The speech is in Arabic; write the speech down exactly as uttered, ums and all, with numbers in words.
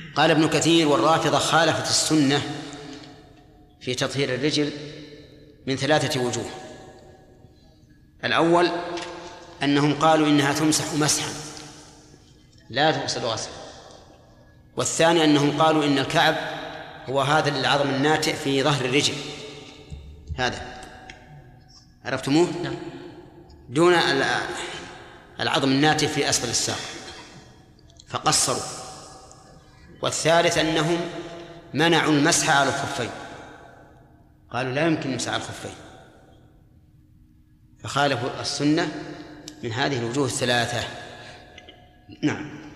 قال ابن كثير: والرافضة خالفت السنة في تطهير الرجل من ثلاثة وجوه. الأول أنهم قالوا إنها تمسح مسحا لا تغسل غسلا. والثاني أنهم قالوا إن الكعب هو هذا العظم الناتئ في ظهر الرجل، هذا عرفتموه؟ دون العظم الناتئ في أسفل الساق، فقصروا. والثالث أنهم منعوا المسح على الخفين، قالوا لا يمكن المسح على الخفين، فخالفوا السنة من هذه الوجوه الثلاثة. نعم.